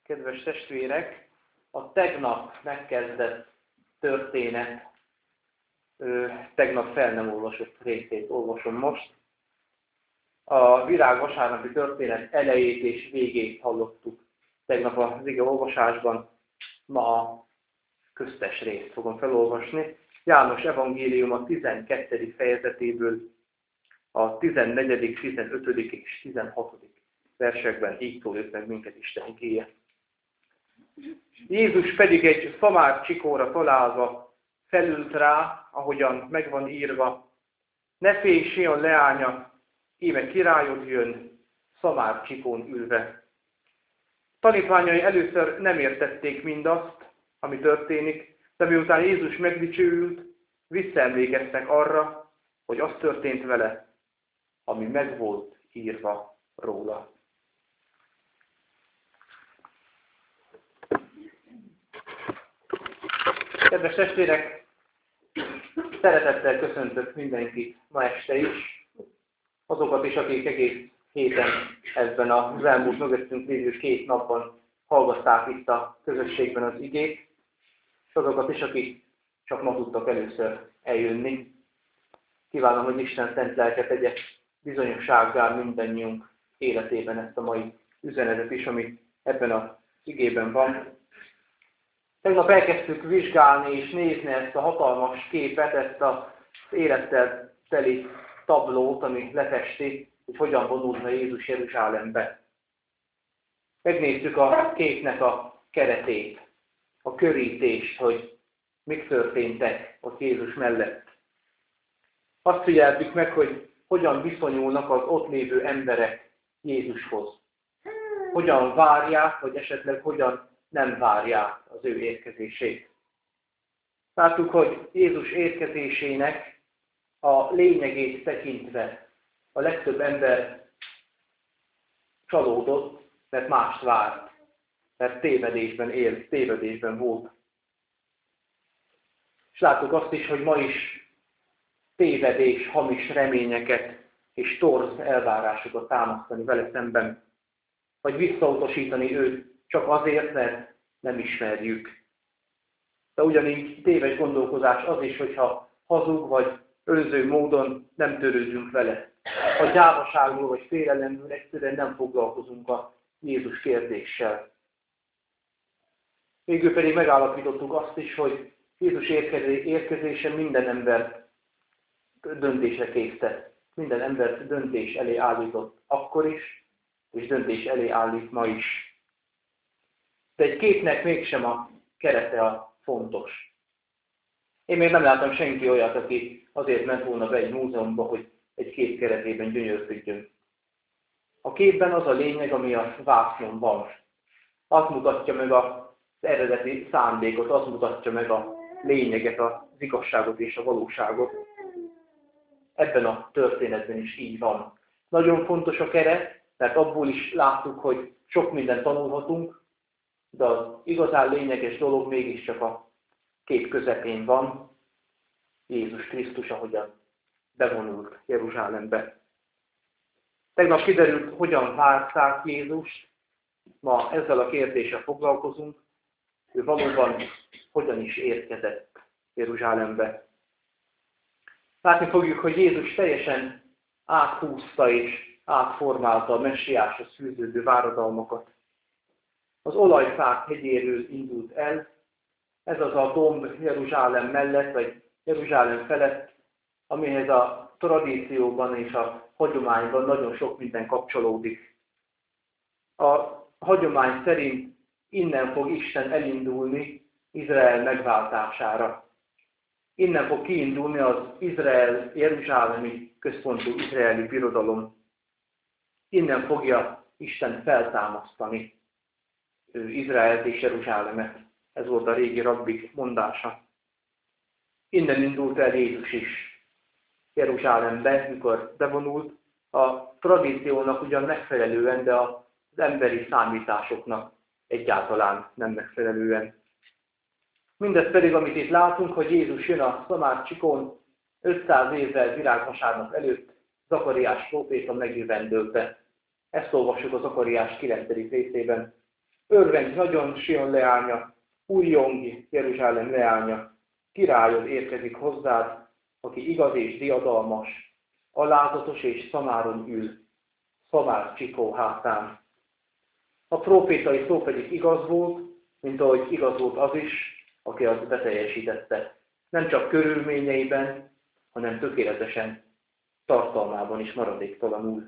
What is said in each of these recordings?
kedves testvérek, a tegnap megkezdett történet, tegnap fel nem olvasott részét olvasom most. A virágvasárnapi történet elejét és végét hallottuk tegnap az ige olvasásban, ma a köztes részt fogom felolvasni. János evangélium a 12. fejezetéből a 14., 15. és 16. versekben így szól meg minket Isten igéje. Jézus pedig egy famár csikóra találva felült rá, ahogyan megvan írva: ne félj, Sion leánya, íme királyod jön, szamár csikón ülve. Tanítványai először nem értették mindazt, ami történik, de miután Jézus megdicsőült, visszaemlékeztek arra, hogy az történt vele, ami meg volt írva róla. Kedves testvérek, szeretettel köszöntök mindenkit ma este is, azokat is, akik egész héten ebben az elmúlt mögöttünk lévő 2 napban hallgatták itt a közösségben az igét, és azokat is, akik csak ma tudtak először eljönni. Kívánom, hogy Isten szent lelke tegye bizonyossággá mindannyiunk életében ezt a mai üzenetet is, ami ebben az igében van. Tegnap elkezdtük vizsgálni és nézni ezt a hatalmas képet, ezt az élettel teli tablót, ami lefesti, hogy hogyan vonulna Jézus Jeruzsálembe. Megnéztük a képnek a keretét, a körítést, hogy mik történtek ott Jézus mellett. Azt figyeltük meg, hogy hogyan viszonyulnak az ott lévő emberek Jézushoz. Hogyan várják, vagy esetleg hogyan nem várják az ő érkezését. Láttuk, hogy Jézus érkezésének a lényegét tekintve a legtöbb ember csalódott, mert mást várt, mert tévedésben élt, tévedésben volt. És láttuk azt is, hogy ma is tévedés, hamis reményeket és torz elvárásokat támasztani vele szemben, vagy visszautasítani őt csak azért, mert nem ismerjük. De ugyanígy téves gondolkozás az is, hogyha hazug vagy önző módon nem törődünk vele. Ha gyávaságról vagy félelemről egyszerűen nem foglalkozunk a Jézus kérdéssel. Végül pedig megállapítottuk azt is, hogy Jézus érkezése minden ember döntésre késztet. Minden ember döntés elé állított akkor is, és döntés elé állít ma is. De egy képnek mégsem a kerete a fontos. Én még nem láttam senki olyat, aki azért ment volna be egy múzeumba, hogy egy kép keretében gyönyörködjön. A képben az a lényeg, ami a vásznon van. Azt mutatja meg az eredeti szándékot, azt mutatja meg a lényeget, az igazságot és a valóságot. Ebben a történetben is így van. Nagyon fontos a keret, mert abból is láttuk, hogy sok mindent tanulhatunk, de az igazán lényeges dolog mégiscsak a kép közepén van, Jézus Krisztus, ahogyan bevonult Jeruzsálembe. Tegnap kiderült, hogyan várták Jézust, ma ezzel a kérdéssel foglalkozunk, ő valóban hogyan is érkezett Jeruzsálembe. Látni fogjuk, hogy Jézus teljesen áthúzta és átformálta a messiáshoz fűződő váradalmakat. Az olajfák hegyéről indult el, ez az a domb Jeruzsálem mellett, vagy Jeruzsálem felett, amihez a tradícióban és a hagyományban nagyon sok minden kapcsolódik. A hagyomány szerint innen fog Isten elindulni Izrael megváltására. Innen fog kiindulni az Izrael jeruzsálemi központú izraeli birodalom. Innen fogja Isten feltámasztani Izraelt és Jeruzsálemet. Ez volt a régi rabbik mondása. Innen indult el Jézus is Jeruzsálembe, mikor bevonult, a tradíciónak ugyan megfelelően, de az emberi számításoknak egyáltalán nem megfelelően. Mindez pedig, amit itt látunk, hogy Jézus jön a szamár csikón 500 évvel virágvasárnap előtt Zakariás próféta megjövendőlte. Ezt olvassuk a Zakariás 9. részében. Örvendj nagyon, Sion leánya, újjongj, Jeruzsálem leánya, királyod érkezik hozzád, aki igaz és diadalmas, alázatos és szamáron ül, szamár csikó hátán. A prófétai szó pedig igaz volt, mint ahogy igaz volt az is, aki azt beteljesítette. Nem csak körülményeiben, hanem tökéletesen, tartalmában is maradéktalanul.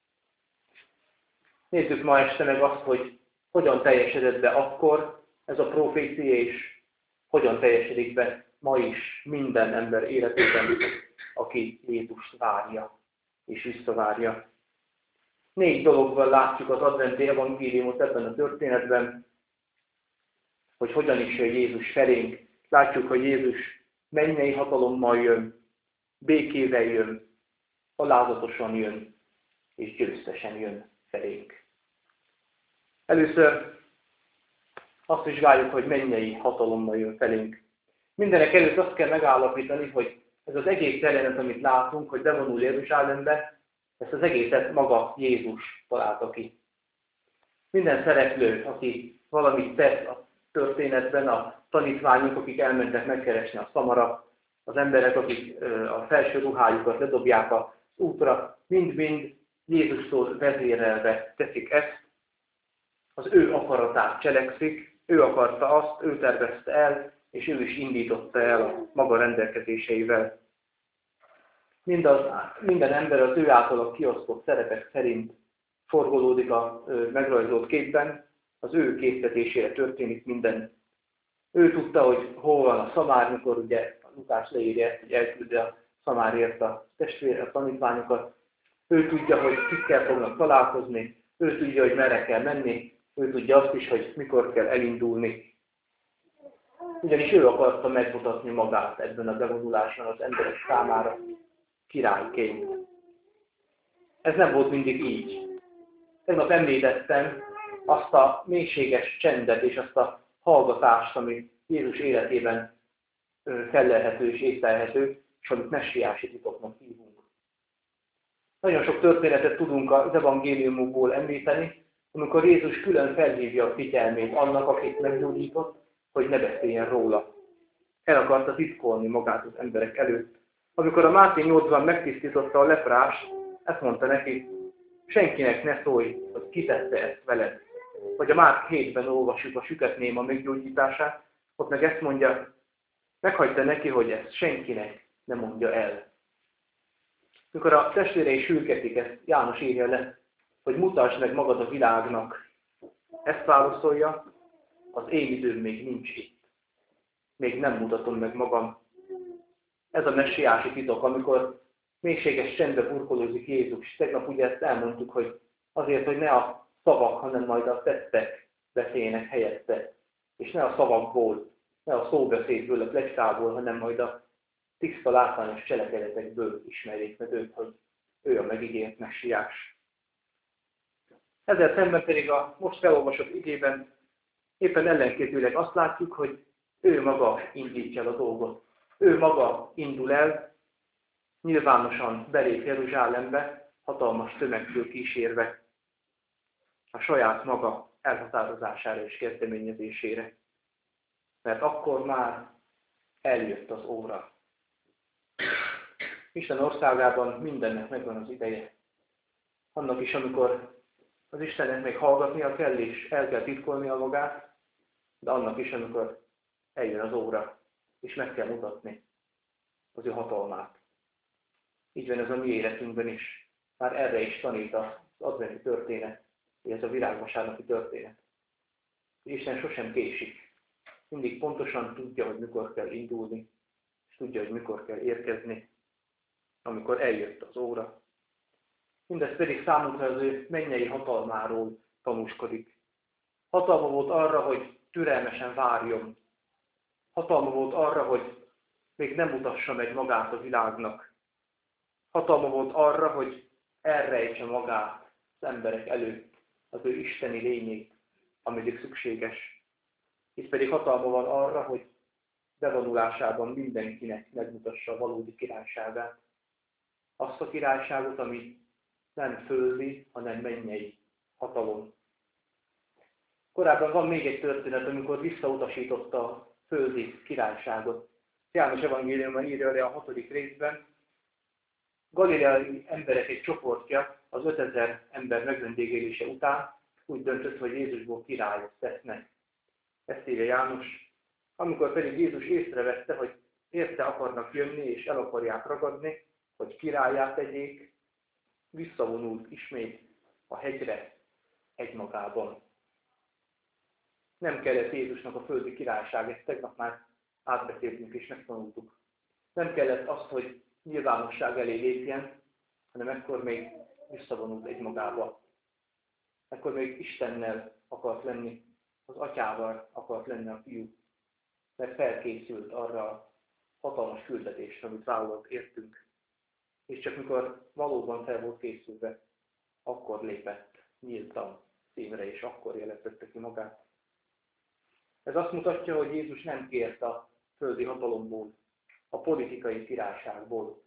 Nézzük ma este meg azt, hogy hogyan teljesedett be akkor ez a profécia, és hogyan teljesedik be ma is minden ember életében, aki Jézust várja és visszavárja. 4 dologban látjuk az adventi evangéliumot ebben a történetben, hogy hogyan is jön Jézus felénk. Látjuk, hogy Jézus mennyei hatalommal jön, békével jön, alázatosan jön, és győztesen jön felénk. Először azt vizsgáljuk, hogy mennyei hatalommal jön felénk. Mindenek előtt azt kell megállapítani, hogy ez az egész jelenet, amit látunk, hogy bevonul Jeruzsálembe, ezt az egészet maga Jézus találta ki. Minden szereplő, aki valamit tesz a történetben, a tanítványok, akik elmentek megkeresni a szamarat, az emberek, akik a felső ruhájukat ledobják az útra, mind-mind Jézustól vezérelve teszik ezt, az ő akaratát cselekszik, ő akarta azt, ő tervezte el, és ő is indította el a maga rendelkezéseivel. Minden ember az ő által kiosztott szerepek szerint forgolódik a megrajzolt képben, az ő késztetésére történik minden. Ő tudta, hogy hol van a szamár, mikor ugye Lukás leírja ezt, hogy elküldi a szamárért a testvére, a tanítványokat. Ő tudja, hogy kikkel fognak találkozni, ő tudja, hogy merre kell menni, ő tudja azt is, hogy mikor kell elindulni. Ugyanis ő akarta megmutatni magát ebben a bevonuláson az emberek számára királyként. Ez nem volt mindig így. Tegnap említettem azt a mélységes csendet és azt a hallgatást, ami Jézus életében fellelhető és észlelhető, és amit messiási titoknak hívunk. Nagyon sok történetet tudunk az evangéliumokból említeni, amikor Jézus külön felhívja a figyelmét annak, akit meggyógyított, hogy ne beszéljen róla. El akarta titkolni magát az emberek előtt. Amikor a Máté 8-ban megtisztította a leprást, ezt mondta neki, senkinek ne szólj, hogy ki tette ezt veled. Vagy a Márk 7-ben olvassuk a süketnéma meggyógyítását, ott meg ezt mondja, meghagyta neki, hogy ezt senkinek ne mondja el. Mikor a testvérei sürgetik, ezt János írja le, hogy mutasd meg magad a világnak. Ezt válaszolja, az én időm még nincs itt. Még nem mutatom meg magam. Ez a messiási titok, amikor mélységes csendbe burkolózik Jézus. Tegnap ugye ezt elmondtuk, hogy azért, hogy ne a szavak, hanem majd a tettek beszéljenek helyette. És ne a szavakból, ne a szóbeszédből, a pletykából, hanem majd a tiszta látványos cselekedetekből ismerjék meg őt, hogy ő a megígért messiás. Ezzel szemben pedig a most felolvasott igében éppen ellenkezőleg azt látjuk, hogy ő maga indítja el a dolgot. Ő maga indul el, nyilvánosan belép Jeruzsálembe, hatalmas tömegtől kísérve, a saját maga elhatározására és kezdeményezésére. Mert akkor már eljött az óra. Isten országában mindennek megvan az ideje. Annak is, amikor az Istennek még hallgatnia kell, és el kell titkolnia magát, de annak is, amikor eljön az óra, és meg kell mutatni az ő hatalmát. Így van ez a mi életünkben is. Már erre is tanít az adventi történet, vagy ez a virágvasárnapi történet. Isten sosem késik. Mindig pontosan tudja, hogy mikor kell indulni, és tudja, hogy mikor kell érkezni, amikor eljött az óra. Mindez pedig számunkra az ő mennyei hatalmáról tanúskodik. Hatalma volt arra, hogy türelmesen várjon. Hatalma volt arra, hogy még nem mutassa meg magát a világnak. Hatalma volt arra, hogy elrejtse magát az emberek előtt, az ő isteni lényét, ameddig szükséges. Itt pedig hatalma van arra, hogy bevonulásában mindenkinek megmutassa a valódi királyságát. Azt a királyságot, ami nem földi, hanem mennyei hatalom. Korábban van még egy történet, amikor visszautasította a földi királyságot. János evangéliumban írja le a 6. részben. Galileai emberek egy csoportja az 5000 ember megvendégelése után úgy döntött, hogy Jézusból királyot tesznek. Ezt írja János. Amikor pedig Jézus észrevette, hogy érte akarnak jönni és el akarják ragadni, hogy királlyá tegyék, visszavonult ismét a hegyre egymagában. Nem kellett Jézusnak a földi királyság, ezt tegnap már átbeszéltünk és megtanultuk. Nem kellett azt, hogy nyilvánosság elé lépjen, hanem ekkor még visszavonult egymagába. Ekkor még Istennel akart lenni, az atyával akart lenni a fiú, mert felkészült arra a hatalmas küldetésre, amit vállalt értünk. És csak mikor valóban fel volt készülve, akkor lépett nyíltan színre, és akkor jelentette ki magát. Ez azt mutatja, hogy Jézus nem kért a földi hatalomból, a politikai királyságból.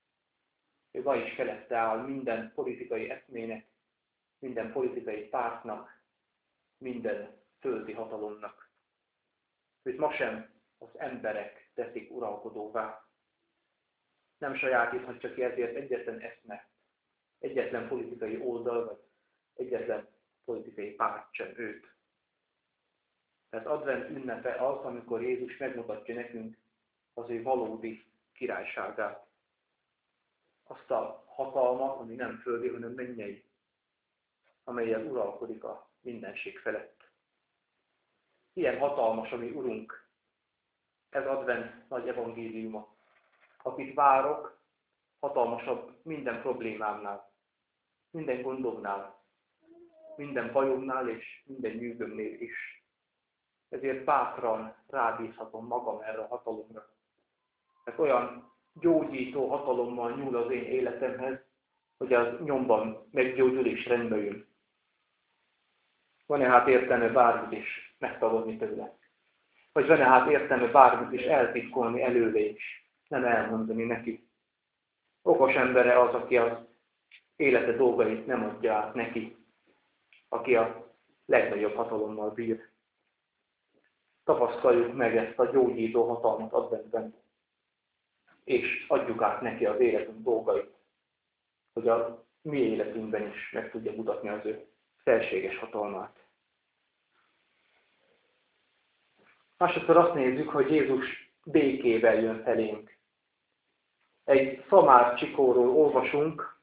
Ő ma is felette áll minden politikai eszmének, minden politikai pártnak, minden földi hatalomnak. Őt ma sem az emberek teszik uralkodóvá. Nem sajátíthatja ki ezért egyetlen eszme, egyetlen politikai oldal, vagy egyetlen politikai párt sem őt. Tehát advent ünnepe az, amikor Jézus megmutatja nekünk az ő valódi királyságát. Azt a hatalmat, ami nem földi, hanem mennyei, amellyel uralkodik a mindenség felett. Ilyen hatalmas a mi Urunk, ez advent nagy evangéliuma. Akit várok, hatalmasabb minden problémámnál, minden gondomnál, minden bajomnál és minden nyűgömnél is. Ezért bátran rábízhatom magam erre a hatalomra. Mert olyan gyógyító hatalommal nyúl az én életemhez, hogy az nyomban meggyógyul és rendbe jön. Van-e hát értelme bármit is megtagadni tőle? Vagy van-e hát értelme bármit is eltitkolni előle is, nem elmondani neki? Okos embere az, aki az élete dolgait nem adja át neki, aki a legnagyobb hatalommal bír. Tapasztaljuk meg ezt a gyógyító hatalmat adventben, és adjuk át neki az életünk dolgait, hogy a mi életünkben is meg tudja mutatni az ő felséges hatalmát. Másodszor azt nézzük, hogy Jézus békével jön felénk. Egy szamár csikóról olvasunk,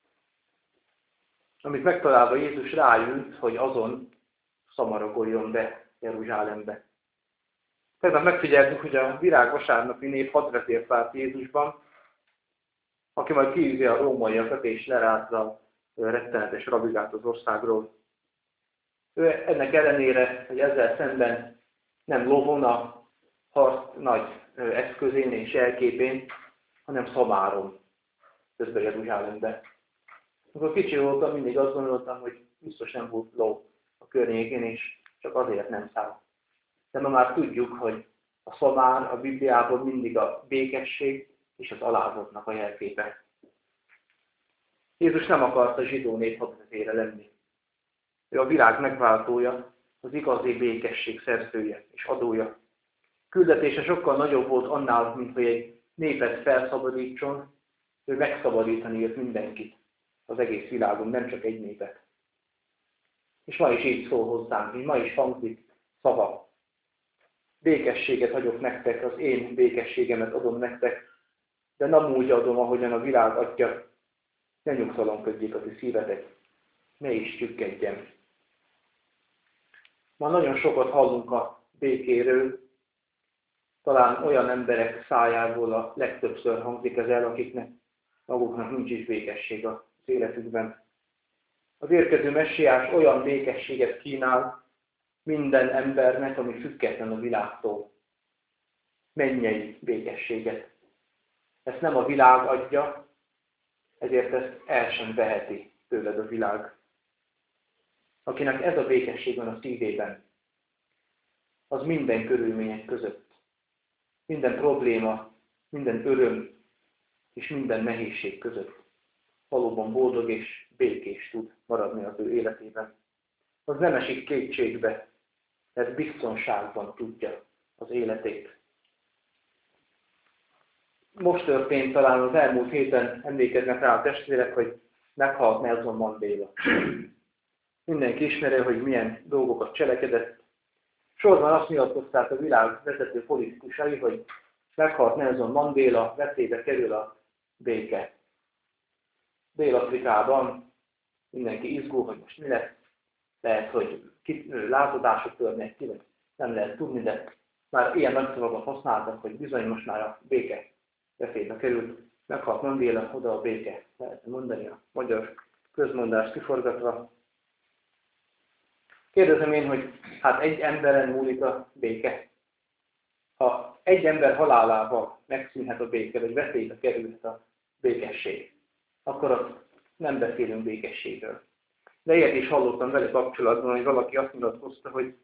amit megtalálva Jézus ráült, hogy azon szamaragoljon be Jeruzsálembe. Tegnap megfigyeltük, hogy a virágvasárnapi nép hadvezért várt Jézusban, aki majd kiűzi a rómaiakat és lerázza a rettenetes rabigát az országról. Ő ennek ellenére, hogy ezzel szemben nem lovon a harc nagy eszközén és jelképén, hanem szamáron közben Jeruzsálembe. Amikor kicsi voltam, mindig azt gondoltam, hogy biztos nem volt ló a környékén, és csak azért nem szállt. De ma már tudjuk, hogy a szamár a Bibliában mindig a békesség és az alázottnak a jelképe. Jézus nem akart a zsidó nép hadvezére lenni. Ő a világ megváltója, az igazi békesség szerzője és adója. Küldetése sokkal nagyobb volt annál, mint hogy egy népet felszabadítson, ő megszabadítani jött mindenkit az egész világon, nem csak egy népet. És ma is így szól hozzánk, így ma is hangzik szava. Békességet hagyok nektek, az én békességemet adom nektek, de nem úgy adom, ahogyan a világ adja. Ne nyugtalankodjék a ti szívetek, ne is csüggedjen. Ma nagyon sokat hallunk a békéről, talán olyan emberek szájából a legtöbbször hangzik ez el, akiknek maguknak nincs is békesség az életükben. Az érkező messiás olyan békességet kínál minden embernek, ami független a világtól. Mennyei békességet. Ezt nem a világ adja, ezért ezt el sem veheti tőled a világ. Akinek ez a békesség van a szívében, az minden körülmények között, minden probléma, minden öröm és minden nehézség között valóban boldog és békés tud maradni az ő életében. Az nem esik kétségbe, mert biztonságban tudja az életét. Most történt, talán az elmúlt héten emlékeznek rá a testvérek, hogy meghalt Nelson Mandela. Mindenki ismeri, hogy milyen dolgokat cselekedett. Sorban azt nyilatkozták a világ vezető politikusai, hogy meghalt Nelson Mandela, veszélybe kerül a béke. Dél-Afrikában mindenki izgul, hogy most mi lesz. Lehet, hogy lázadások törnek ki, vagy nem lehet tudni, de már ilyen nagy szavakat használtak, hogy bizony most már a béke veszélybe került. Meghalt Mandela, oda a béke. Lehet mondani a magyar közmondást kiforgatva. Kérdezem én, hogy hát egy emberen múlik a béke. Ha egy ember halálával megszűnhet a béke, vagy veszélybe kerülhet a békesség, akkor azt nem beszélünk békességről. De ilyet is hallottam vele kapcsolatban, hogy valaki azt nyilatkozta, hogy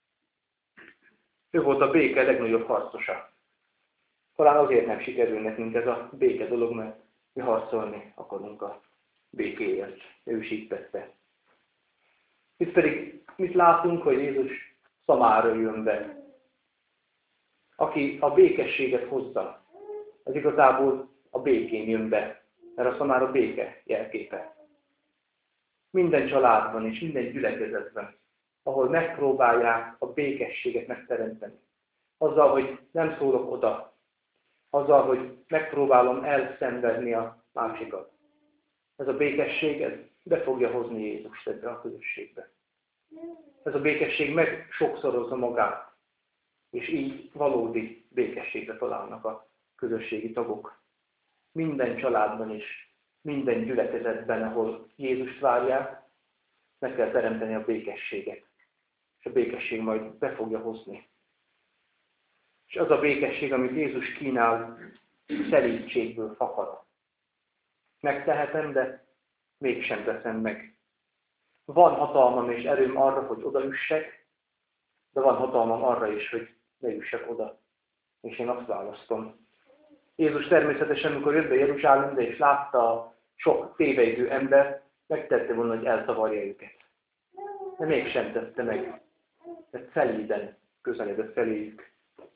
ő volt a béke legnagyobb harcosa. Talán azért nem sikerül nekünk ez a béke dolog, mert mi harcolni akarunk a békéért. Ő is így tette. Itt pedig mit látunk, hogy Jézus Szamára jön be. Aki a békességet hozza, az igazából a békén jön be, mert a Szamára béke jelképe. Minden családban és minden gyülekezetben, ahol megpróbálják a békességet megteremteni. Azzal, hogy nem szólok oda. Azzal, hogy megpróbálom elszenvedni a másikat. Ez a békesség, ez be fogja hozni Jézust ebbe a közösségbe. Ez a békesség meg sokszorozza magát, és így valódi békességre találnak a közösségi tagok. Minden családban is, minden gyülekezetben, ahol Jézust várják, meg kell teremteni a békességet. És a békesség majd be fogja hozni. És az a békesség, amit Jézus kínál, szelídségből fakad. Megtehetem, de mégsem teszem meg. Van hatalmam és erőm arra, hogy odaüssek, de van hatalmam arra is, hogy ne üssek oda. És én azt választom. Jézus természetesen, amikor jött be Jeruzsálembe és látta a sok téveidő ember, megtette volna, hogy eltavarja őket. De mégsem tette meg. Mert szelíden közeledett feléjük.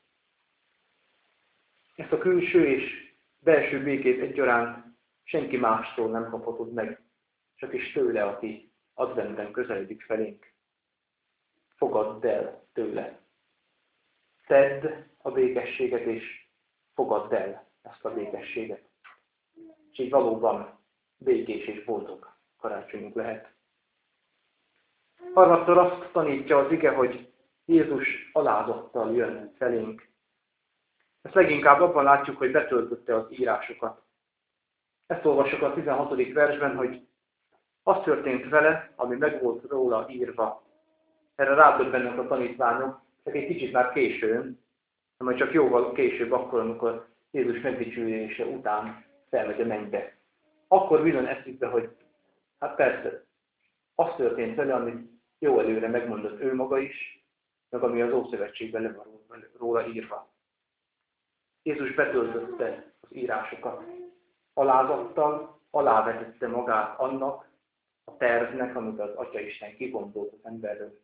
Ezt a külső és belső békét egyaránt senki mástól nem kaphatod meg, csak is tőle, aki adventben közeledik felénk. Fogadd el tőle. Tedd a békességet, és fogadd el ezt a békességet. És így valóban békés és boldog karácsonyunk lehet. Harmadszor azt tanítja az ige, hogy Jézus alázattal jön felénk. Ezt leginkább abban látjuk, hogy betöltötte az írásokat. Ezt olvassuk a 16. versben, hogy az történt vele, ami meg volt róla írva. Erre rádöbbennek a tanítványok, csak egy kicsit már későn, hanem csak jóval később akkor, amikor Jézus megdicsülése után felmegy a mennybe. Akkor villan eszükbe, hogy hát persze, az történt vele, amit jó előre megmondott ő maga is, meg ami az Ószövetségben le van róla írva. Jézus betöltötte az írásokat. Alázattal alávetette magát annak a tervnek, amit az Atyaisten kigondolt az emberről.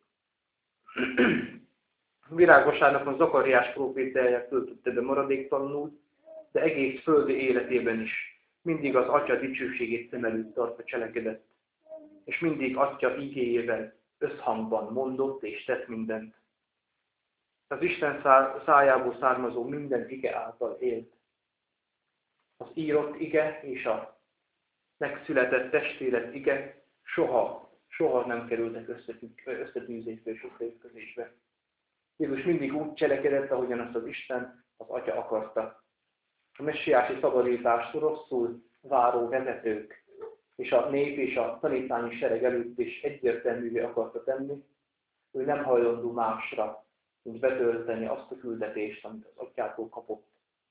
Virágvasárnapon Zakariás prófétáját töltötte be maradéktalanul, de egész földi életében is mindig az Atya dicsőségét szem előtt tartva cselekedett, és mindig Atya igéjével összhangban mondott és tett mindent. Az Isten szájából származó minden ige által élt. Az írott ige és a megszületett testélet ige soha nem kerültek összetűzésbe és összeütközésbe. Jézus mindig úgy cselekedett, ahogyan azt az Isten, az Atya akarta. A messiási szabadítást rosszul váró vezetők és a nép és a tanítványi sereg előtt is egyértelművé akarta tenni, ő nem hajlandó másra, mint betölteni azt a küldetést, amit az Atyától kapott.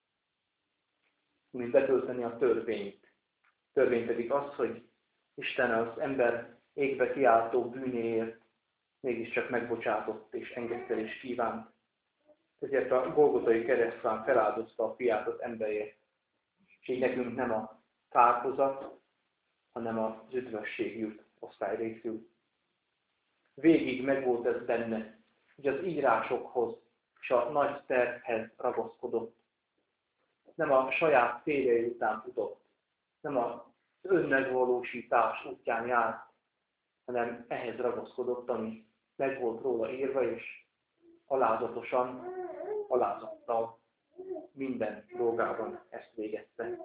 Mint betölteni a törvényt. A törvény pedig az, hogy Isten az ember égbe kiáltó bűnéért mégiscsak megbocsátott és engedtelést kívánt. Ezért a Golgotai keresztván feláldozta a fiát az emberért. És így nekünk nem a kárhozat, hanem az üdvösség jut osztályrészül. Végig megvolt ez benne. hogy az írásokhoz és a nagy tervhez ragaszkodott. Nem a saját céljai után futott, nem az önmegvalósítás útján járt, hanem ehhez ragaszkodott, ami meg volt róla írva, és alázatosan, alázattal minden dolgában ezt végezte.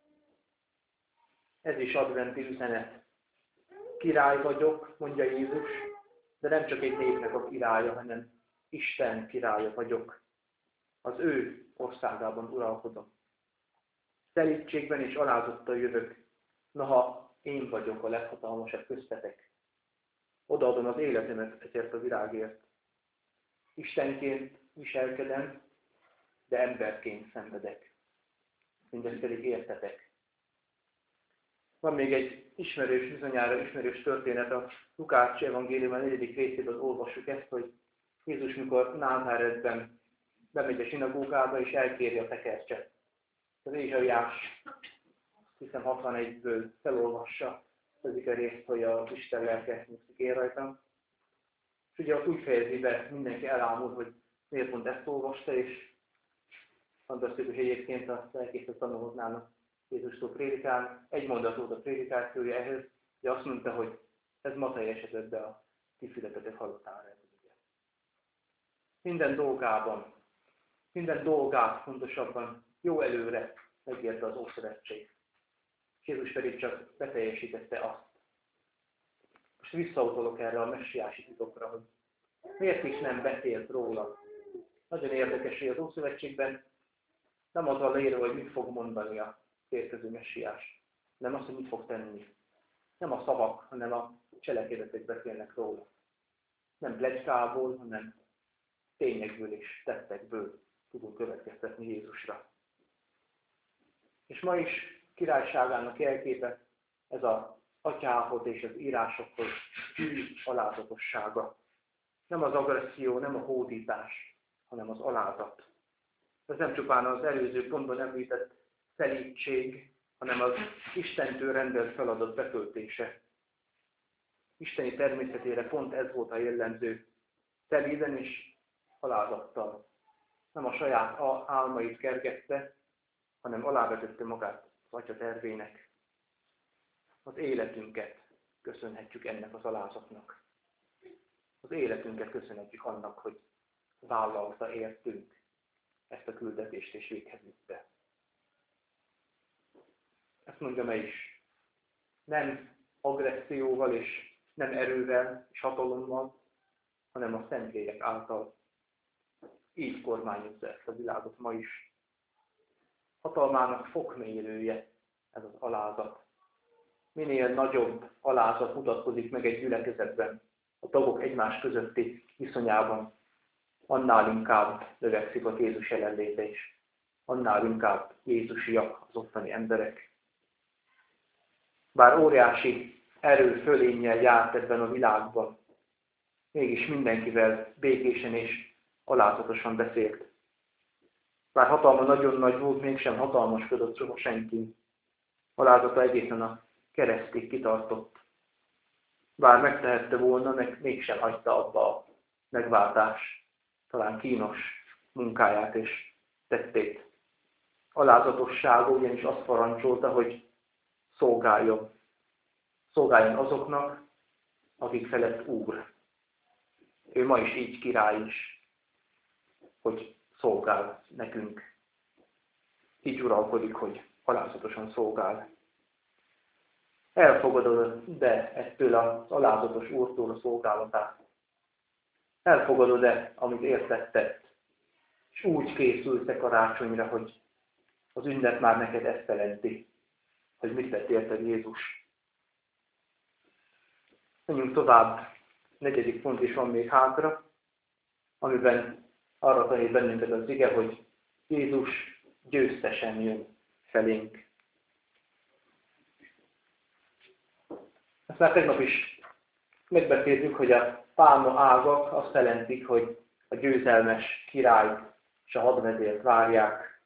Ez is adventi üzenet. Király vagyok, mondja Jézus, de nem csak egy népnek a királya, hanem Isten királya vagyok. Az ő országában uralkodom. Szelídségben és alázattal jövök, noha én vagyok a leghatalmasabb köztetek. Odaadom az életemet ezért a világért. Istenként viselkedem, de emberként szenvedek. Mindezt pedig értetek. Van még egy bizonyára ismerős történet, a Lukács evangélium 4. részében olvassuk ezt, hogy Jézus, mikor Názáretben bemegy a sinagógába és elkéri a tekercset. Az Ézsaiás, hiszem 61-ből felolvassa ezik a részt, hogy az Isten lelke nyugszik él rajtam. És ugye úgy fejezi be, mindenki elámul, hogy miért pont ezt olvasta, és fantasztikus egyébként a lelkészek tanulhatnának Jézustól prédikálni. Egy mondat volt a prédikációja ehhez, hogy azt mondta, hogy ez ma teljesedett be a ti fületetek hallottára. Minden dolgát fontosabban jó előre megérte az Ószövetség. Jézus pedig csak beteljesítette azt. Most visszautalok erre a messiási titokra, hogy miért is nem beszélt róla. Nagyon érdekes, hogy az Ószövetségben nem az a leírva, hogy mit fog mondani a érkező messiás, nem azt, hogy mit fog tenni. Nem a szavak, hanem a cselekedetek beszélnek róla. Nem pletykából, hanem tényekből és tettekből tudunk következtetni Jézusra. És ma is királyságának jelképe ez az atyához és az írásokhoz hű alázatossága. Nem az agresszió, nem a hódítás, hanem az alázat. Ez nem csupán az előző pontban említett szelídség, hanem az Istentől rendelt feladat betöltése. Isteni természetére pont ez volt a jellemző, szelíden és alázattal. Nem a saját álmait kergette, hanem alávetette magát az Atya tervének. Az életünket köszönhetjük ennek az alázatnak. Az életünket köszönhetjük annak, hogy vállalta értünk ezt a küldetést és véghez vitte. Ezt mondjam is. Nem agresszióval és nem erővel és hatalommal, hanem a Szentlélek által. Így kormányozza ezt a világot ma is. Hatalmának fokmérője ez az alázat. Minél nagyobb alázat mutatkozik meg egy gyülekezetben, a tagok egymás közötti viszonyában, annál inkább növekszik a Jézus jelenléte is. Annál inkább jézusiak az ottani emberek. Bár óriási erő fölénnyel járt ebben a világban, mégis mindenkivel békésen és alázatosan beszélt. Bár hatalma nagyon nagy volt, mégsem hatalmaskodott soha senki. Alázata egészen a keresztig kitartott. Bár megtehette volna, mégsem hagyta abba a megváltás, talán kínos munkáját és tettét. Alázatossága ugyanis azt parancsolta, hogy szolgáljon. Szolgáljon azoknak, akik felett úr. Ő ma is így király is, hogy szolgál nekünk. Így uralkodik, hogy alázatosan szolgál. Elfogadod-e ettől az alázatos úrtól a szolgálatát? Elfogadod-e, amit értetted? És úgy készülsz-e karácsonyra, hogy az ünnep már neked ezt jelenti, hogy mit tett érted Jézus? Menjünk tovább. 4. pont is van még hátra, amiben arra tanít bennünket az ige, hogy Jézus győztesen jön felénk. Ezt már tegnap is megbeszéltük, hogy a pálma ágak azt jelentik, hogy a győzelmes királyt és a hadvezért várják.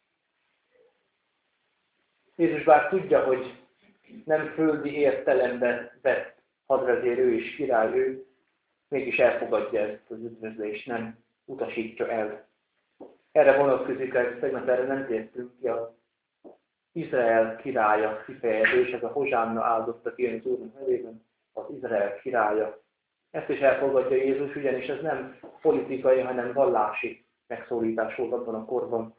Jézus bár tudja, hogy nem földi értelemben vett hadvezér ő és király ő, mégis elfogadja ezt az üdvözlést, nem utasítja el. Erre vonatkozik, tegnap erre nem tértünk ki, az Izrael királya kifejezés, ez a Hozsánna áldott, ki jön az Úr nevében, az Izrael királya. Ezt is elfogadja Jézus, ugyanis ez nem politikai, hanem vallási megszólítás volt abban a korban.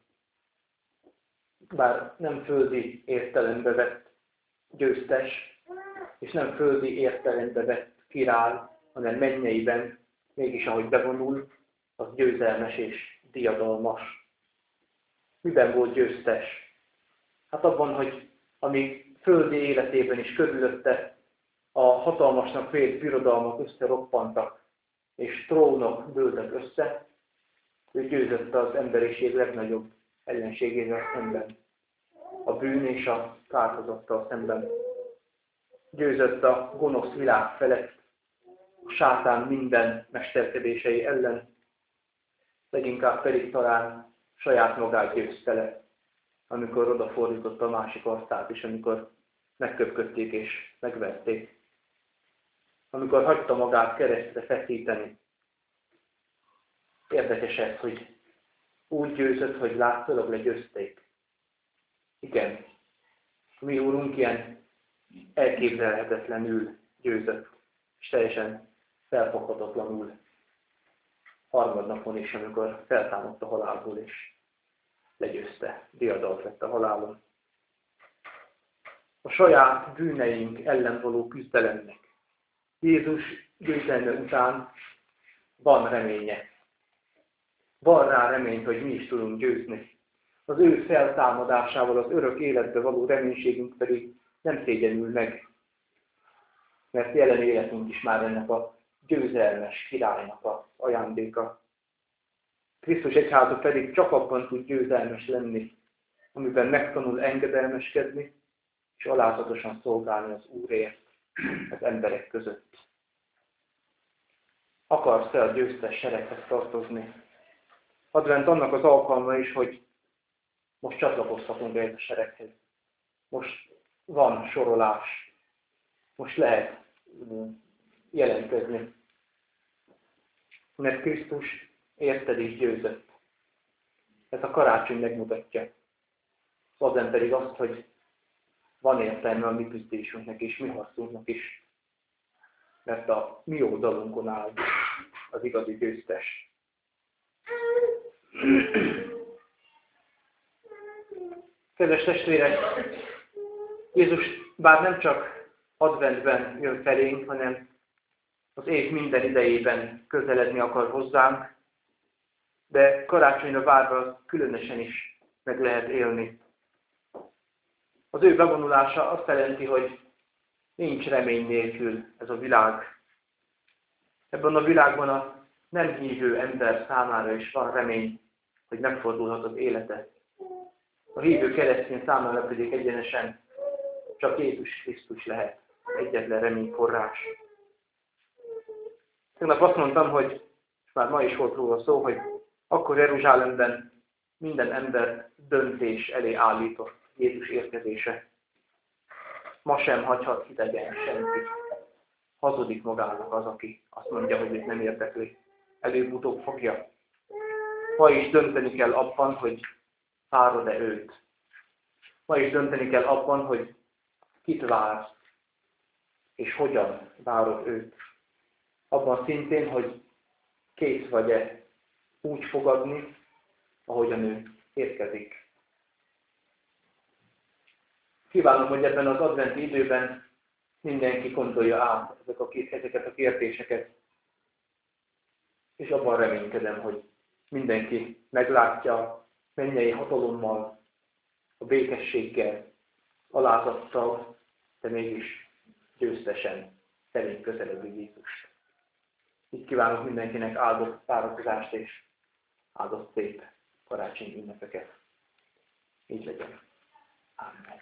Bár nem földi értelembe vett győztes, és nem földi értelembe vett király, hanem mennyeiben, mégis ahogy bevonul, az győzelmes és diadalmas. Miben volt győztes? Hát abban, hogy amíg földi életében is körülötte a hatalmasnak vélt birodalmak összeroppantak, és trónok dőltek össze, ő győzött az emberiség legnagyobb ellenségével szemben, a bűn és a kárhozattal szemben. Győzött a gonosz világ felett, a sátán minden mesterkedései ellen, leginkább pedig talán saját magát győzte le, amikor odafordította a másik arcát, és amikor megköpködték és megverték. Amikor hagyta magát keresztre feszíteni. Érdekes ez, hogy úgy győzött, hogy látszólag legyőzték. Igen, mi Úrunk ilyen elképzelhetetlenül győzött, és teljesen felfoghatatlanul harmadnapon is, amikor feltámadt a halálból, és legyőzte, diadalt lett a halálon. A saját bűneink ellen való küzdelemnek Jézus győzelme után van reménye. Van rá remény, hogy mi is tudunk győzni. Az ő feltámadásával az örök életbe való reménységünk pedig nem szégyenül meg, mert jelen életünk is már ennek a győzelmes királynak az ajándéka. Krisztus egyháza pedig csak abban tud győzelmes lenni, amiben megtanul engedelmeskedni, és alázatosan szolgálni az Úrért az emberek között. Akarsz-e a győztes sereghez tartozni? Advent annak az alkalma is, hogy most csatlakozhatunk ehhez a sereghez. Most van sorolás. Most lehet jelentkezni. Mert Krisztus érted és győzött. Ez a karácsony megmutatja. Az advent pedig azt, hogy van értelme a mi küzdésünknek és mi harcunknak is. Mert a mi oldalunkon áll az igazi győztes. Kedves testvérek, Jézus bár nem csak adventben jön felénk, hanem az év minden idejében közeledni akar hozzánk, de karácsonyra várva különösen is meg lehet élni. Az ő bevonulása azt jelenti, hogy nincs remény nélkül ez a világ. Ebben a világban a nem hívő ember számára is van remény, hogy megfordulhat az élete. A hívő keresztény számára pedig egyenesen csak Jézus Krisztus lehet egyetlen reményforrás. Tegnap azt mondtam, hogy, és már ma is volt róla szó, hogy akkor Jeruzsálemben minden ember döntés elé állított Jézus érkezése. Ma sem hagyhat hidegen senkit. Hazudik magának az, aki azt mondja, hogy őt nem érdekli. Előbb-utóbb fogja. Ma is dönteni kell abban, hogy várod-e őt. Ma is dönteni kell abban, hogy kit vársz, és hogyan várod őt. Abban szintén, hogy kész vagy-e úgy fogadni, ahogyan ő érkezik. Kívánom, hogy ebben az adventi időben mindenki gondolja át ezeket a kérdéseket, és abban reménykedem, hogy mindenki meglátja mennyei hatalommal, a békességgel, alázattal, de mégis győztesen felénk közeledő Jézust. Így kívánok mindenkinek áldott várakozást és áldott szép karácsonyi ünnepeket. Így legyen. Amen.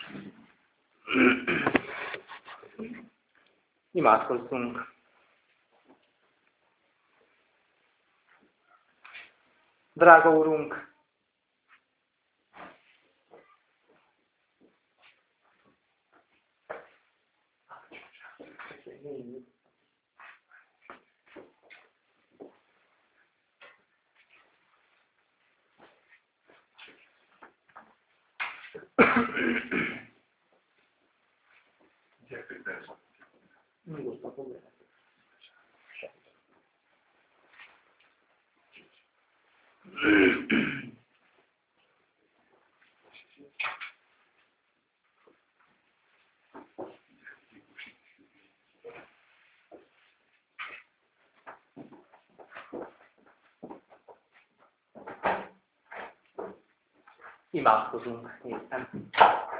Imádkozzunk. Drága Úrunk, Imádkozunk éppen.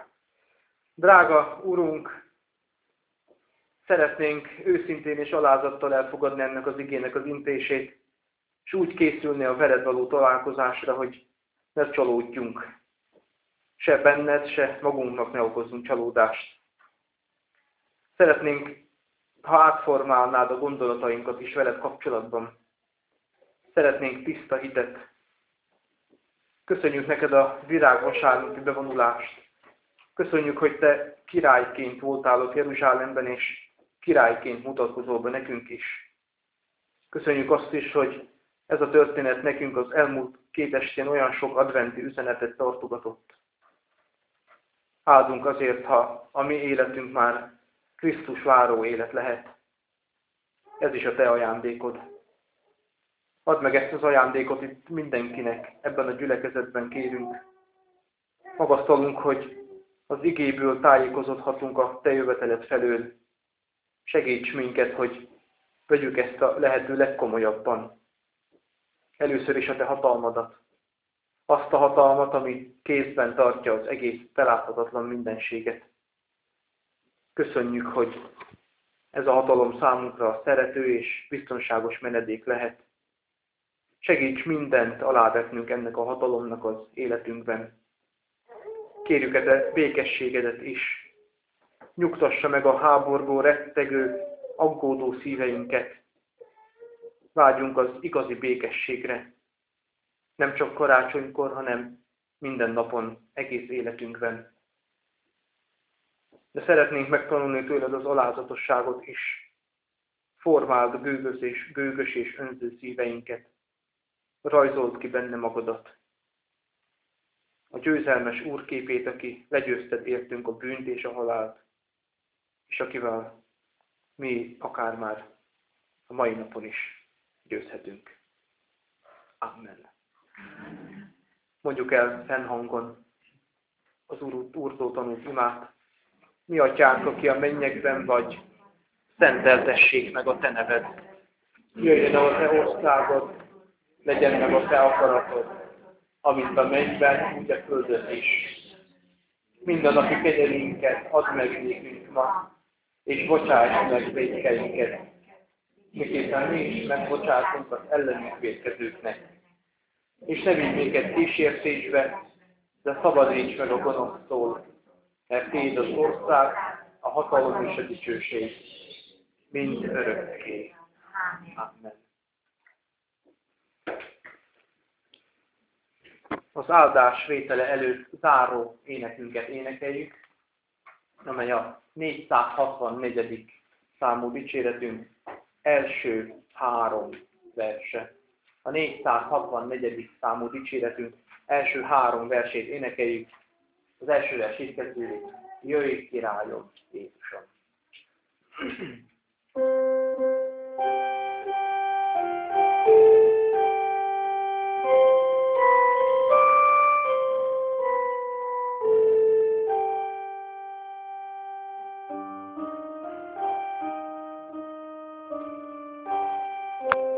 Drága Urunk, szeretnénk őszintén és alázattal elfogadni ennek az igének az intését, és úgy készülni a veled való találkozásra, hogy ne csalódjunk. Se benned, se magunknak ne okozzunk csalódást. Szeretnénk, ha átformálnád a gondolatainkat is veled kapcsolatban. Szeretnénk tiszta hitet. Köszönjük neked a virágvasárnapi bevonulást. Köszönjük, hogy te királyként voltál ott Jeruzsálemben, és királyként mutatkozol be nekünk is. Köszönjük azt is, hogy ez a történet nekünk az elmúlt 2 estén olyan sok adventi üzenetet tartogatott. Áldunk azért, ha a mi életünk már Krisztus váró élet lehet. Ez is a te ajándékod. Add meg ezt az ajándékot itt mindenkinek, ebben a gyülekezetben kérünk. Magasztalunk, hogy az igéből tájékozódhatunk a te jöveteled felől. Segíts minket, hogy vegyük ezt a lehető legkomolyabban. Először is a te hatalmadat. Azt a hatalmat, ami kézben tartja az egész beláthatatlan mindenséget. Köszönjük, hogy ez a hatalom számunkra szerető és biztonságos menedék lehet. Segíts mindent alávetnünk ennek a hatalomnak az életünkben. Kérjük a te békességedet is. Nyugtassa meg a háborgó, rettegő, aggódó szíveinket. Vágyunk az igazi békességre. Nem csak karácsonykor, hanem minden napon, egész életünkben. De szeretnénk megtanulni tőled az alázatosságot is. Formáld gőgös és önző szíveinket. Rajzold ki benne magadat. A győzelmes Úr képét, aki legyőzted értünk a bűnt és a halált, és akivel mi akár már a mai napon is győzhetünk. Amen. Mondjuk el fennhangon az Úrtól tanult imát. Mi atyánk, aki a mennyekben vagy, szenteltessék meg a te neved. Jöjjön a te országod, legyen meg a te akaratod, amint a mennyben, úgy a földön is. Mindennapi kegyelünket add meg nékünk ma, és bocsáss meg vétkeinket, miképpen mi is megbocsátunk az ellenünk vétkezőknek. És ne vigy minket kísértésbe, de szabadíts meg a gonosztól, mert Téd az ország, a hatalom és a dicsőség, mind örökké. Amen. Az áldás vétele előtt záró énekünket énekeljük, amely a 464. számú dicséretünk első 3 verse. A 464. számú dicséretünk első 3 versét énekeljük. Az első vers így kezdődik: Jöjj, királyom, Jézusom!